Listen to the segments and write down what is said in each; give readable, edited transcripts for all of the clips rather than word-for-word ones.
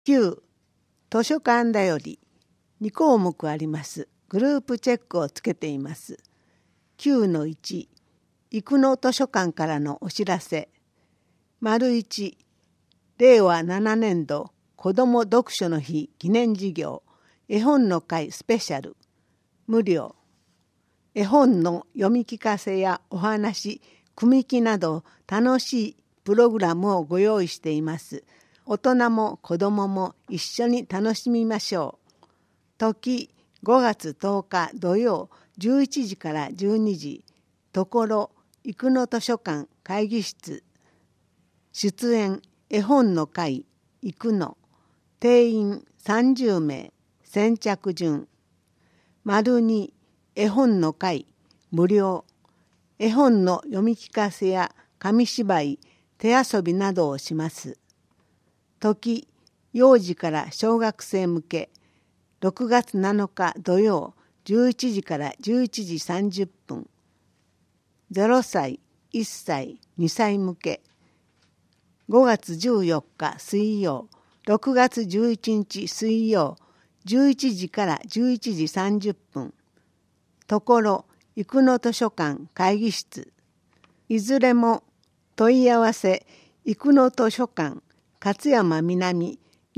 9、図書館だより2項目あります。グループチェックをつけています。9-1、生野図書館からのお知らせ。1、令和7年度子ども読書の日記念事業、絵本の会スペシャル。無料。絵本の読み聞かせやお話、組木など楽しいプログラムをご用意しています。大人も子どもも一緒に楽しみましょう。時5月10日土曜11時から12時。ところ生野図書館会議室。出演絵本の会生野。定員30名。先着順。2、絵本の会無料。絵本の読み聞かせや紙芝居、手遊びなどをします。時、幼児から小学生向け。6月7日土曜11時から11時30分。0歳、1歳、2歳向け。5月14日水曜、6月11日水曜、11時から11時30分。ところ生野図書館会議室。いずれも問い合わせ生野図書館勝山南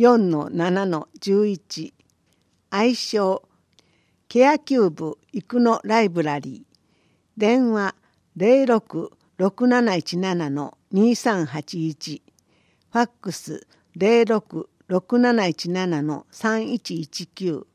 4-7-11。愛称ケアキューブ生野ライブラリー。電話066717-2381。ファックス066717-3119。